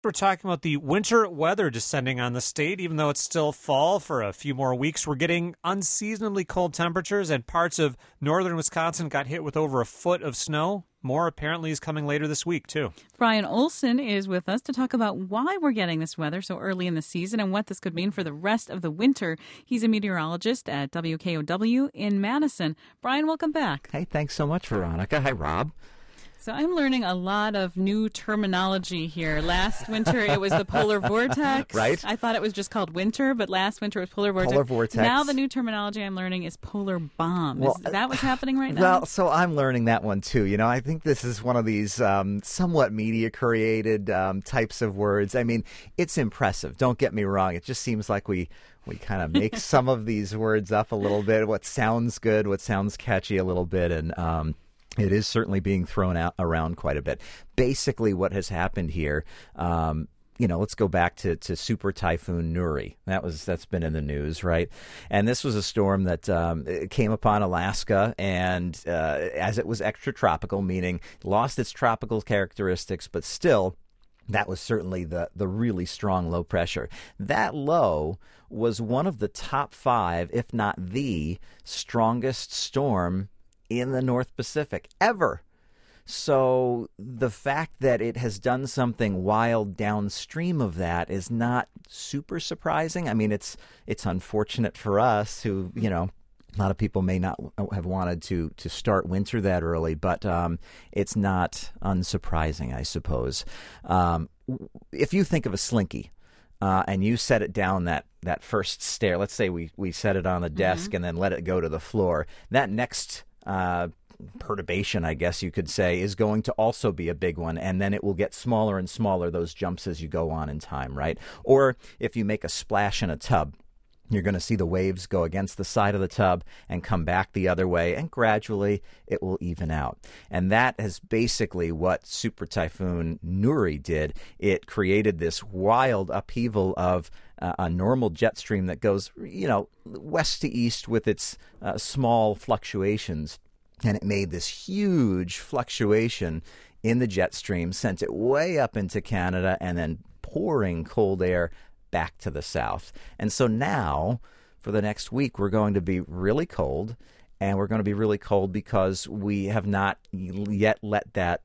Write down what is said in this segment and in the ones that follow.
We're talking about the winter weather descending on the state. Even though it's still fall for a few more weeks, we're getting unseasonably cold temperatures, and parts of northern Wisconsin got hit with over a foot of snow. More apparently is coming later this week, too. Brian Olson is with us to talk about why we're getting this weather so early in the season and what this could mean for the rest of the winter. He's a meteorologist at WKOW in Madison. Brian, welcome back. Hey, thanks so much, Veronica. Hi, Rob. So I'm learning a lot of new terminology here. Last winter, it was the polar vortex. Right. I thought it was just called winter, but last winter it was polar vortex. Polar vortex. Now the new terminology I'm learning is polar bomb. Well, is that what's happening right now? Well, so I'm learning that one, too. You know, I think this is one of these somewhat media-created types of words. I mean, it's impressive. Don't get me wrong. It just seems like we kind of make some of these words up a little bit, what sounds good, what sounds catchy a little bit, and it is certainly being thrown out around quite a bit. Basically, what has happened here, let's go back to Super Typhoon Nuri. That's been in the news, right? And this was a storm that came upon Alaska, and as it was extratropical, meaning lost its tropical characteristics, but still, that was certainly the really strong low pressure. That low was one of the top 5, if not the strongest storm in the North Pacific ever. So the fact that it has done something wild downstream of that is not super surprising. I mean, it's unfortunate for us who, a lot of people may not have wanted to start winter that early, but it's not unsurprising, I suppose. If you think of a slinky, and you set it down that first stair, let's say we set it on the desk and then let it go to the floor, that next perturbation, I guess you could say, is going to also be a big one, and then it will get smaller and smaller, those jumps, as you go on in time, right? Or if you make a splash in a tub, you're going to see the waves go against the side of the tub and come back the other way, and gradually it will even out. And that is basically what Super Typhoon Nuri did. It created this wild upheaval of a normal jet stream that goes, west to east with its small fluctuations. And it made this huge fluctuation in the jet stream, sent it way up into Canada, and then pouring cold air back to the south. And so now, for the next week, we're going to be really cold, and we're going to be really cold because we have not yet let that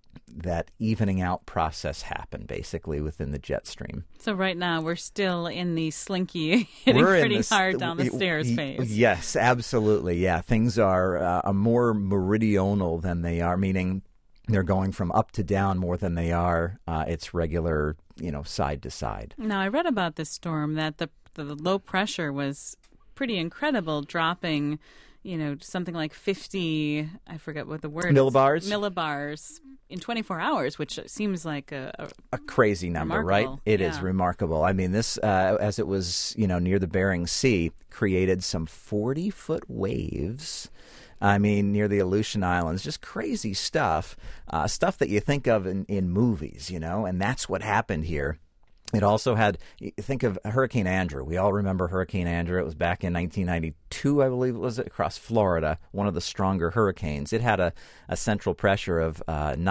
evening out process happen, basically, within the jet stream. So right now, we're still in the slinky hitting pretty hard down the stairs phase. Yes, absolutely. Yeah, things are more meridional than they are, meaning they're going from up to down more than they are its regular, side to side. Now, I read about this storm that the low pressure was pretty incredible, dropping, something like 50, I forget what the word millibars? Millibars in 24 hours, which seems like a crazy number, right? It is remarkable. I mean, this, as it was, near the Bering Sea, created some 40-foot waves. I mean, near the Aleutian Islands, just crazy stuff, stuff that you think of in movies, and that's what happened here. It also had, think of Hurricane Andrew. We all remember Hurricane Andrew. It was back in 1992, I believe it was, across Florida, one of the stronger hurricanes. It had a central pressure of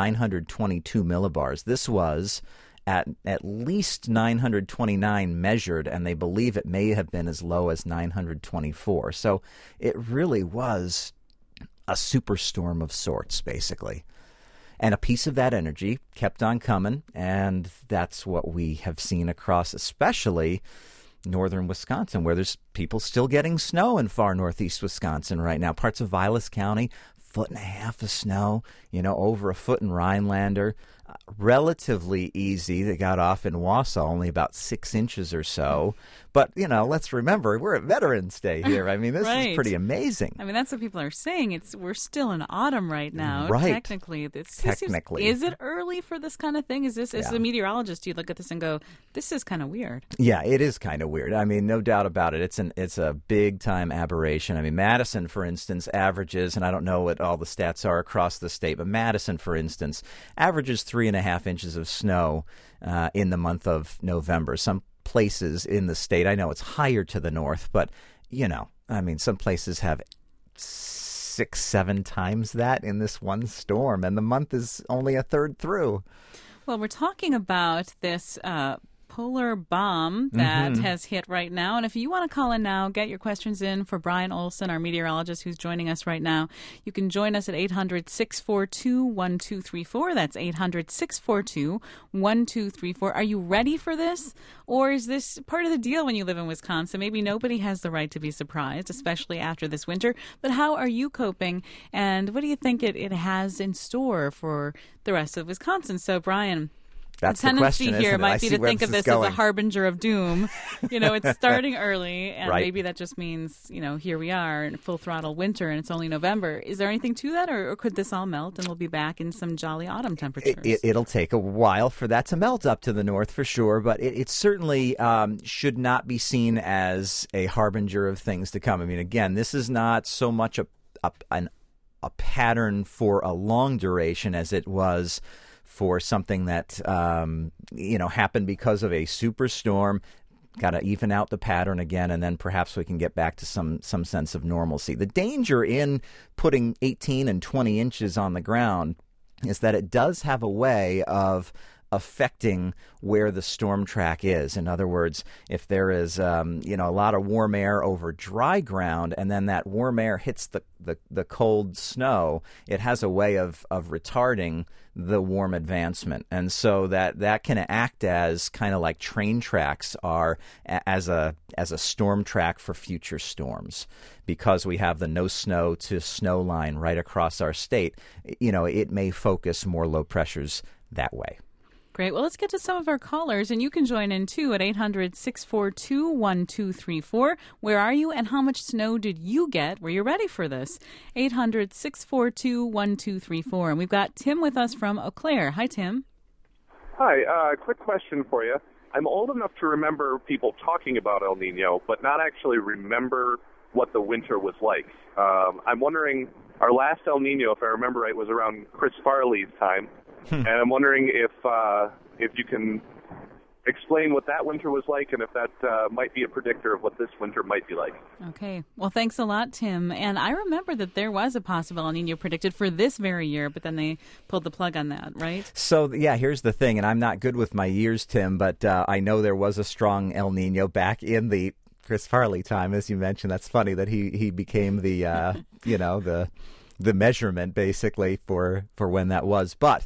922 millibars. This was at least 929 measured, and they believe it may have been as low as 924. So it really was a superstorm of sorts, basically. And a piece of that energy kept on coming, and that's what we have seen across, especially northern Wisconsin, where there's people still getting snow in far northeast Wisconsin right now. Parts of Vilas County, 1.5 feet of snow, over a foot in Rhinelander. Relatively easy. They got off in Wausau, only about 6 inches or so. But, let's remember, we're at Veterans Day here. I mean, this is pretty amazing. I mean, that's what people are saying. We're still in autumn right now. Right. Technically. Is it early for this kind of thing? As a meteorologist, you look at this and go, this is kind of weird. Yeah, it is kind of weird. I mean, no doubt about it. It's a big-time aberration. I mean, Madison, for instance, averages, and I don't know what all the stats are across the state, but Madison, for instance, averages 3.5 inches of snow in the month of November. Some places in the state, I know it's higher to the north, but, some places have 6-7 times that in this one storm, and the month is only a third through. Well, we're talking about this polar bomb that has hit right now. And if you want to call in now, get your questions in for Brian Olson, our meteorologist who's joining us right now. You can join us at 800-642-1234. That's 800-642-1234. Are you ready for this? Or is this part of the deal when you live in Wisconsin? Maybe nobody has the right to be surprised, especially after this winter. But how are you coping? And what do you think it has in store for the rest of Wisconsin? So, Brian, That's the tendency question, here isn't it? might be to think of this as a going. harbinger of doom. It's starting early, and Right. maybe that just means, here we are in full throttle winter, and it's only November. Is there anything to that, or could this all melt, and we'll be back in some jolly autumn temperatures? It'll take a while for that to melt up to the north for sure, but it certainly should not be seen as a harbinger of things to come. I mean, again, this is not so much a pattern for a long duration as it was for something that happened because of a superstorm. Got to even out the pattern again, and then perhaps we can get back to some sense of normalcy. The danger in putting 18 and 20 inches on the ground is that it does have a way of affecting where the storm track is. In other words, if there is a lot of warm air over dry ground, and then that warm air hits the cold snow, it has a way of retarding the warm advancement, and so that can act as kind of like train tracks are as a storm track for future storms. Because we have the no snow to snow line right across our state, it may focus more low pressures that way. Great. Well, let's get to some of our callers, and you can join in, too, at 800-642-1234. Where are you, and how much snow did you get? Were you ready for this? 800-642-1234. And we've got Tim with us from Eau Claire. Hi, Tim. Hi. Quick question for you. I'm old enough to remember people talking about El Nino, but not actually remember what the winter was like. I'm wondering, our last El Nino, if I remember right, was around Chris Farley's time. And I'm wondering if you can explain what that winter was like, and if that might be a predictor of what this winter might be like. Okay. Well, thanks a lot, Tim. And I remember that there was a possible El Nino predicted for this very year, but then they pulled the plug on that, right? So, yeah, here's the thing, and I'm not good with my years, Tim, but I know there was a strong El Nino back in the Chris Farley time, as you mentioned. That's funny that he became the the measurement basically for when that was. But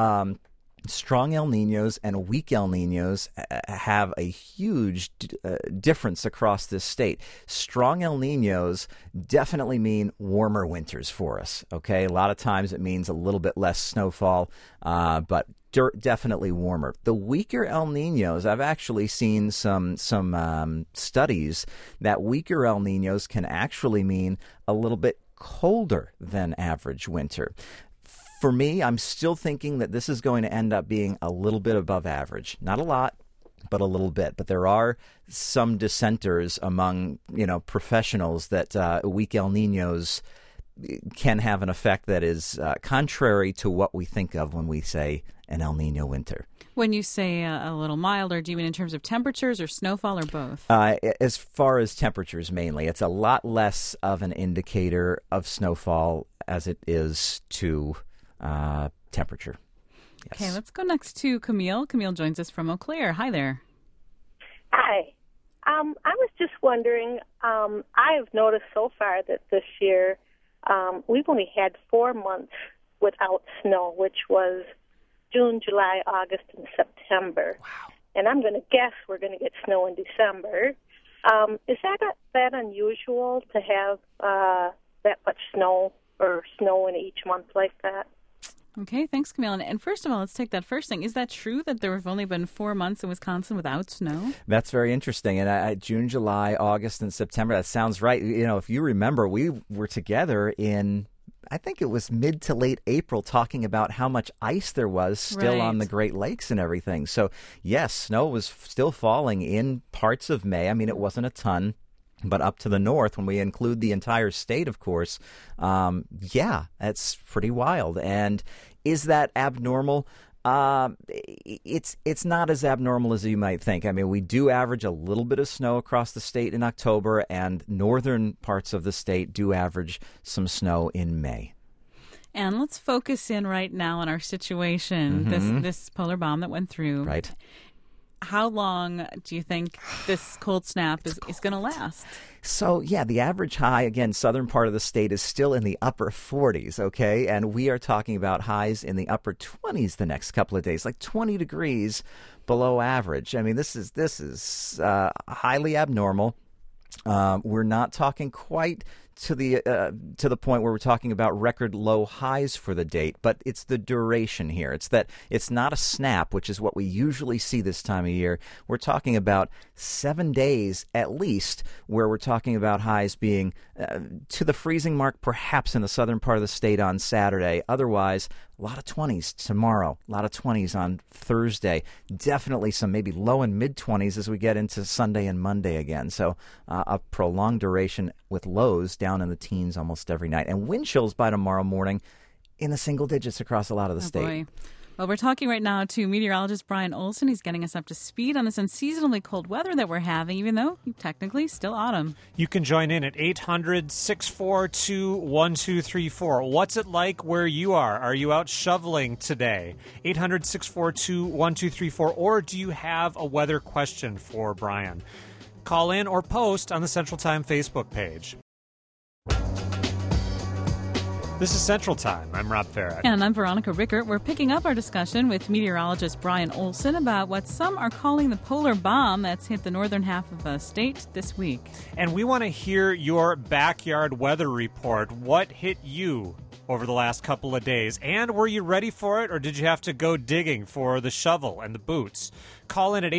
strong El Ninos and weak El Ninos have a huge difference across this state. Strong El Ninos definitely mean warmer winters for us. Okay, a lot of times it means a little bit less snowfall, but definitely warmer. The weaker El Ninos, I've actually seen some studies that weaker El Ninos can actually mean a little bit colder than average winter. For me, I'm still thinking that this is going to end up being a little bit above average. Not a lot, but a little bit. But there are some dissenters among professionals that weak El Ninos can have an effect that is contrary to what we think of when we say an El Nino winter. When you say a little milder, do you mean in terms of temperatures or snowfall or both? As far as temperatures mainly, it's a lot less of an indicator of snowfall as it is to temperature. Yes. Okay, let's go next to Camille. Camille joins us from Eau Claire. Hi there. Hi. I was just wondering, I've noticed so far that this year we've only had 4 months without snow, which was June, July, August, and September. Wow. And I'm going to guess we're going to get snow in December. Is that unusual to have that much snow or snow in each month like that? Okay, thanks, Camille. And first of all, let's take that first thing. Is that true that there have only been 4 months in Wisconsin without snow? That's very interesting. And June, July, August, and September, that sounds right. If you remember, we were together in, I think it was mid to late April, talking about how much ice there was still on the Great Lakes and everything. So, yes, snow was still falling in parts of May. I mean, it wasn't a ton. But up to the north, when we include the entire state, of course, that's pretty wild. And is that abnormal? It's not as abnormal as you might think. I mean, we do average a little bit of snow across the state in October, and northern parts of the state do average some snow in May. And let's focus in right now on our situation, this polar bomb that went through. Right. How long do you think this cold snap is going to last? So, yeah, the average high, again, southern part of the state is still in the upper 40s, okay? And we are talking about highs in the upper 20s the next couple of days, like 20 degrees below average. I mean, this is highly abnormal. We're not talking quite to the point where we're talking about record low highs for the date, but it's the duration here. It's that it's not a snap, which is what we usually see this time of year. We're talking about 7 days at least, where we're talking about highs being to the freezing mark, perhaps in the southern part of the state on Saturday. Otherwise, a lot of 20s tomorrow, a lot of 20s on Thursday. Definitely some maybe low and mid-20s as we get into Sunday and Monday again. So a prolonged duration with lows down in the teens almost every night. And wind chills by tomorrow morning in the single digits across a lot of the state. Boy. Well, we're talking right now to meteorologist Brian Olson. He's getting us up to speed on this unseasonably cold weather that we're having, even though technically still autumn. You can join in at 800-642-1234. What's it like where you are? Are you out shoveling today? 800-642-1234. Or do you have a weather question for Brian? Call in or post on the Central Time Facebook page. This is Central Time. I'm Rob Farrett. And I'm Veronica Rickert. We're picking up our discussion with meteorologist Brian Olson about what some are calling the polar bomb that's hit the northern half of the state this week. And we want to hear your backyard weather report. What hit you over the last couple of days? And were you ready for it, or did you have to go digging for the shovel and the boots? Call in at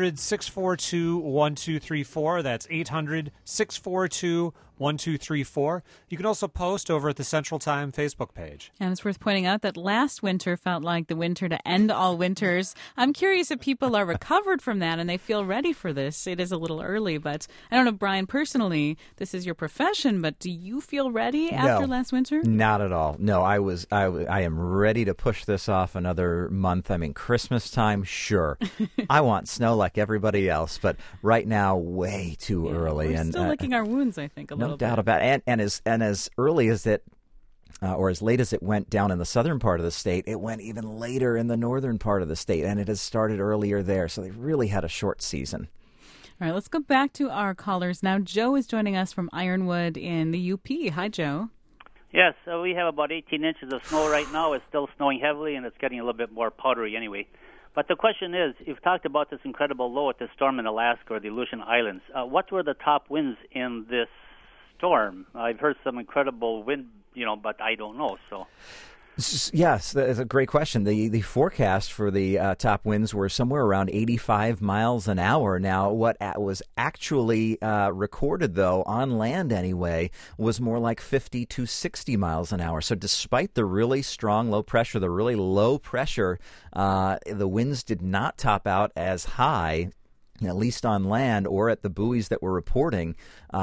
800-642-1234. That's 800-642-1234. You can also post over at the Central Time Facebook page. And it's worth pointing out that last winter felt like the winter to end all winters. I'm curious if people are recovered from that and they feel ready for this. It is a little early, but I don't know, Brian, personally, this is your profession, but do you feel ready after last winter? Not at all. No, I am ready to push this off another month. I mean, Christmas time, sure. I want snow like everybody else, but right now, way too early. We're still licking our wounds, I think, a little bit. No doubt about it. And as early as it, or as late as it went down in the southern part of the state, it went even later in the northern part of the state, and it has started earlier there. So they really had a short season. All right, let's go back to our callers now. Joe is joining us from Ironwood in the UP. Hi, Joe. Yes, we have about 18 inches of snow right now. It's still snowing heavily, and it's getting a little bit more powdery anyway. But the question is, you've talked about this incredible low at the storm in Alaska or the Aleutian Islands. What were the top winds in this storm? I've heard some incredible wind, but I don't know. So, yes, that's a great question. The forecast for the top winds were somewhere around 85 miles an hour. Now, what was actually recorded, though, on land anyway, was more like 50 to 60 miles an hour. So despite the really strong low pressure, the really low pressure, the winds did not top out as high, at least on land or at the buoys that were reporting,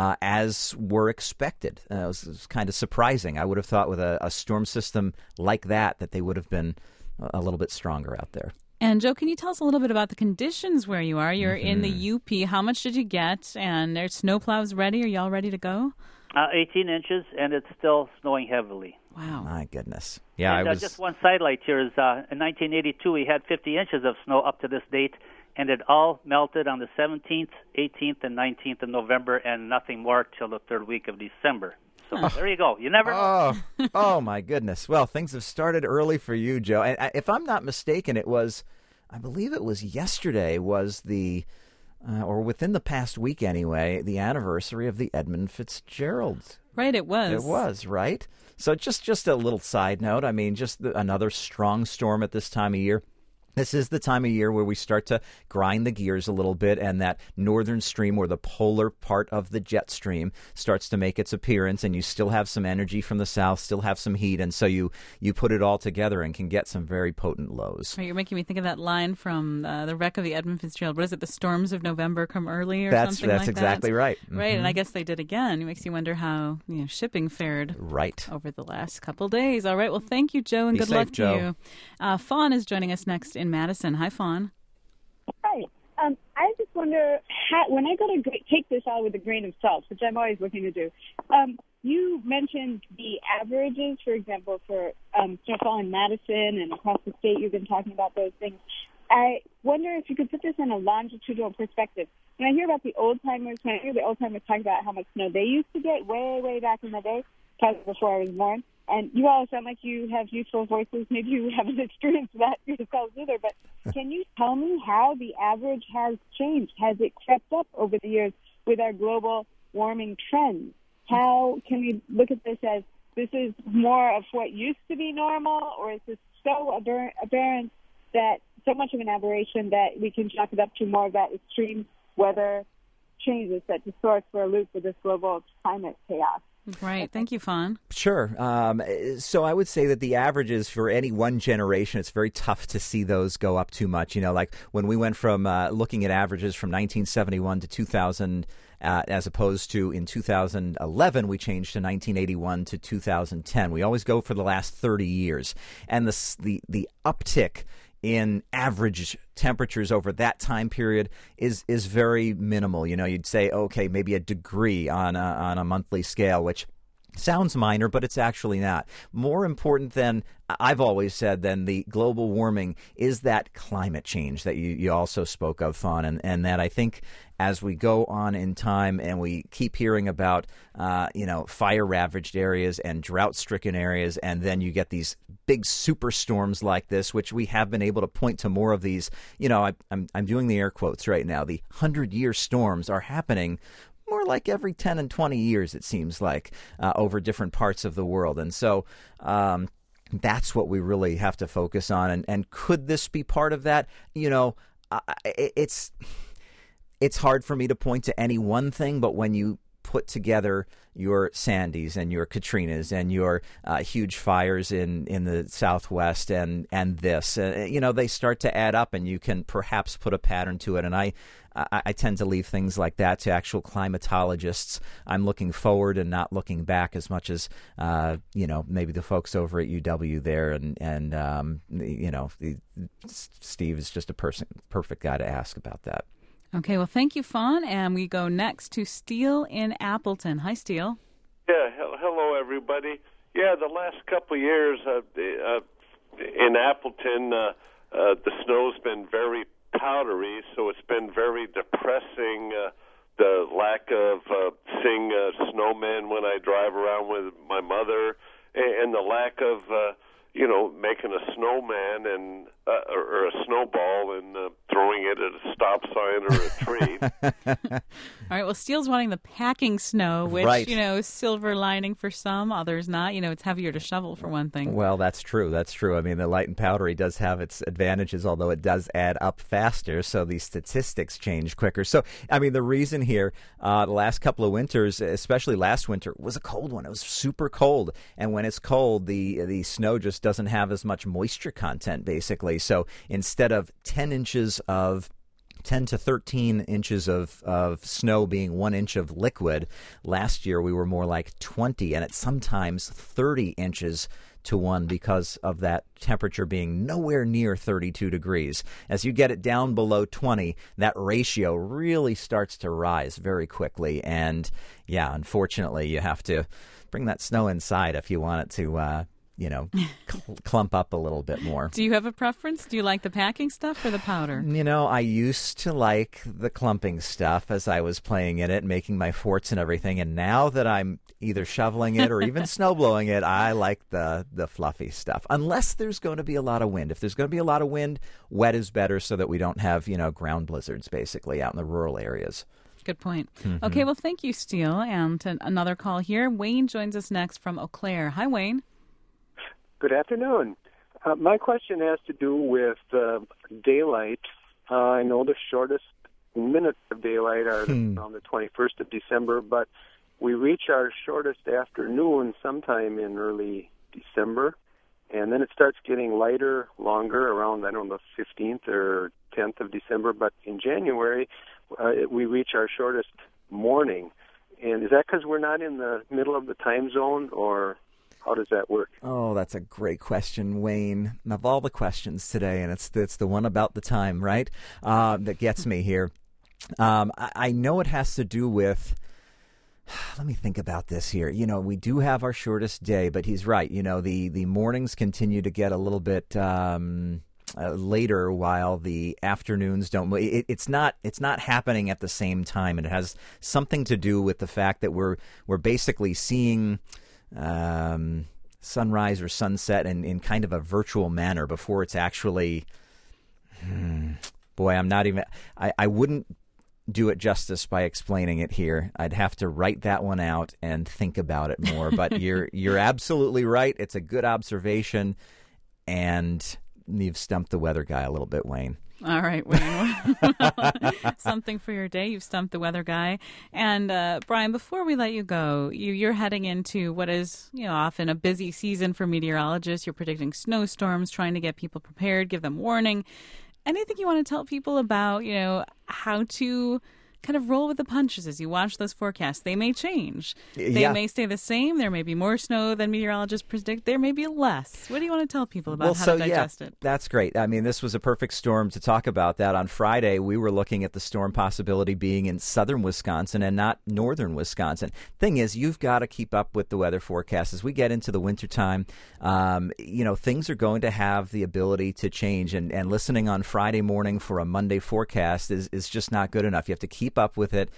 as were expected. It was kind of surprising. I would have thought with a storm system like that they would have been a little bit stronger out there. And, Joe, can you tell us a little bit about the conditions where you are? You're in the UP. How much did you get? And are snowplows ready? Are you all ready to go? 18 inches, and it's still snowing heavily. Wow. My goodness. Yeah, and, just one sidelight here is in 1982 we had 50 inches of snow up to this date, and it all melted on the 17th, 18th, and 19th of November, and nothing more till the third week of December. So there you go. You never know. Oh, my goodness. Well, things have started early for you, Joe. And if I'm not mistaken, I believe it was yesterday was or within the past week anyway, the anniversary of the Edmund Fitzgerald. Right, it was. It was, right? So just a little side note. I mean, just another strong storm at this time of year. This is the time of year where we start to grind the gears a little bit, and that northern stream, or the polar part of the jet stream, starts to make its appearance, and you still have some energy from the south, still have some heat, and so you put it all together and can get some very potent lows. Right, you're making me think of that line from the wreck of the Edmund Fitzgerald. What is it, the storms of November come early, or something like that? That's exactly right. Right, and I guess they did again. It makes you wonder how shipping fared over the last couple days. All right, well, thank you, Joe, and Be good safe, luck Joe. to you. Fawn is joining us next in Madison. Hi, Fawn. Hi. I just wonder when I go to take this all with a grain of salt, which I'm always looking to do, you mentioned the averages, for example, for snowfall in Madison and across the state. You've been talking about those things. I wonder if you could put this in a longitudinal perspective. When I hear about the old-timers, talk about how much snow they used to get way, way back in the day, probably before I was born, and you all sound like you have youthful voices. Maybe you haven't experienced that yourselves either, but can you tell me how the average has changed? Has it crept up over the years with our global warming trends? How can we look at this as this is more of what used to be normal, or is this so aberrant that so much of an aberration that we can chalk it up to more of that extreme weather changes that distort for a loop with this global climate chaos? Right. Thank you, Fawn. Sure. So I would say that the averages for any one generation, it's very tough to see those go up too much. You know, like when we went from looking at averages from 1971 to 2000, as opposed to in 2011, we changed to 1981 to 2010. We always go for the last 30 years. And the uptick in average temperatures over that time period is very minimal. You know, you'd say, okay, maybe a degree on a monthly scale, which sounds minor, but it's actually not. More important than, I've always said, than the global warming is that climate change that you also spoke of, Fawn, and that I think as we go on in time and we keep hearing about, fire-ravaged areas and drought-stricken areas, and then you get these big superstorms like this, which we have been able to point to more of these. You know, I'm doing the air quotes right now. The 100-year storms are happening more like every 10 and 20 years, it seems like, over different parts of the world. And so that's what we really have to focus on. And could this be part of that? You know, it's hard for me to point to any one thing, but when you put together your Sandys and your Katrinas and your huge fires in the Southwest and this, they start to add up, and you can perhaps put a pattern to it. And I tend to leave things like that to actual climatologists. I'm looking forward and not looking back as much as, maybe the folks over at UW there. And Steve is just a perfect guy to ask about that. Okay, well, thank you, Fawn. And we go next to Steele in Appleton. Hi, Steele. Yeah, hello, everybody. Yeah, the last couple of years in Appleton, the snow's been very powdery, so it's been very depressing. The lack of seeing snowmen when I drive around with my mother, and the lack of making a snowman and or a snowball and throwing it at a stop sign or a tree. All right. Well, Steele's wanting the packing snow, which, right. Silver lining for some, others not. It's heavier to shovel for one thing. Well, that's true. That's true. I mean, the light and powdery does have its advantages, although it does add up faster, so the statistics change quicker. So, I mean, the reason here, the last couple of winters, especially last winter, was a cold one. It was super cold. And when it's cold, the snow just doesn't have as much moisture content, basically. So instead of 10 to 13 inches of snow being 1 inch of liquid, last year we were more like 20, and it's sometimes 30 inches to 1 because of that temperature being nowhere near 32 degrees. As you get it down below 20, that ratio really starts to rise very quickly. And yeah, unfortunately, you have to bring that snow inside if you want it to clump up a little bit more. Do you have a preference? Do you like the packing stuff or the powder? I used to like the clumping stuff as I was playing in it, making my forts and everything. And now that I'm either shoveling it or even snowblowing it, I like the fluffy stuff. Unless there's going to be a lot of wind. If there's going to be a lot of wind, wet is better so that we don't have, ground blizzards basically out in the rural areas. Good point. Mm-hmm. Okay, well, thank you, Steele. And another call here. Wayne joins us next from Eau Claire. Hi, Wayne. Good afternoon. My question has to do with daylight. I know the shortest minutes of daylight are around the 21st of December, but we reach our shortest afternoon sometime in early December, and then it starts getting lighter, longer, around, the 15th or 10th of December. But in January, we reach our shortest morning. And is that because we're not in the middle of the time zone, or how does that work? Oh, that's a great question, Wayne. Of all the questions today, and it's the one about the time, right, that gets me here. I know it has to do with. Let me think about this here. We do have our shortest day, but he's right. The mornings continue to get a little bit later, while the afternoons don't. It's not happening at the same time, and it has something to do with the fact that we're basically seeing sunrise or sunset in kind of a virtual manner before it's actually. Boy, I'm not even. I wouldn't do it justice by explaining it here. I'd have to write that one out and think about it more. But you're absolutely right. It's a good observation, and you've stumped the weather guy a little bit, Wayne. All right, Wayne. Something for your day. You've stumped the weather guy. And Brian, before we let you go, you're heading into what is often a busy season for meteorologists. You're predicting snowstorms, trying to get people prepared, give them warning. Anything you want to tell people about, how to kind of roll with the punches as you watch those forecasts? They may change. They may stay the same. There may be more snow than meteorologists predict. There may be less. What do you want to tell people about how to digest it? That's great. I mean, this was a perfect storm to talk about that. On Friday, we were looking at the storm possibility being in southern Wisconsin and not northern Wisconsin. Thing is, you've got to keep up with the weather forecast. As we get into the wintertime, things are going to have the ability to change. And listening on Friday morning for a Monday forecast is just not good enough. You have to keep up with it.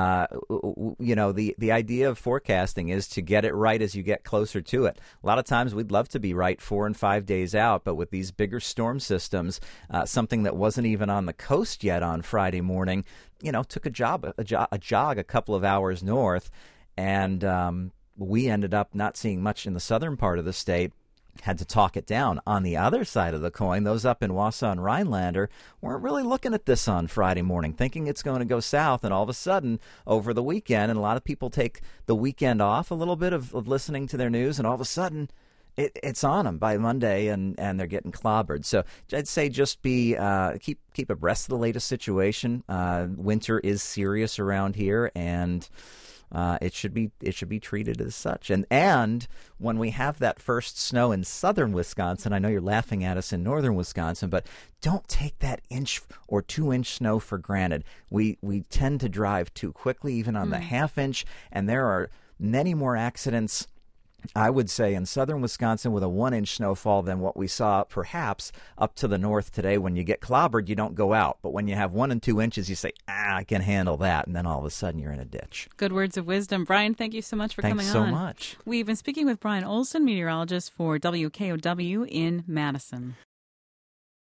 The idea of forecasting is to get it right as you get closer to it. A lot of times we'd love to be right 4 and 5 days out, but with these bigger storm systems, something that wasn't even on the coast yet on Friday morning, took a jog a couple of hours north, and we ended up not seeing much in the southern part of the state. Had to talk it down. On the other side of the coin, those up in Wausau and Rhinelander weren't really looking at this on Friday morning, thinking it's going to go south, and all of a sudden, over the weekend, and a lot of people take the weekend off a little bit of listening to their news, and all of a sudden, it's on them by Monday, and they're getting clobbered. So I'd say just keep abreast of the latest situation. Winter is serious around here, and it should be treated as such. And when we have that first snow in southern Wisconsin, I know you're laughing at us in northern Wisconsin, but don't take that 1 or 2 inch snow for granted. We tend to drive too quickly, even on the half inch, and there are many more accidents, I would say, in southern Wisconsin with a 1 inch snowfall than what we saw perhaps up to the north today. When you get clobbered, you don't go out. But when you have 1 and 2 inches, you say, I can handle that. And then all of a sudden you're in a ditch. Good words of wisdom. Brian, thank you so much for coming on. Thanks so much. We've been speaking with Brian Olson, meteorologist for WKOW in Madison.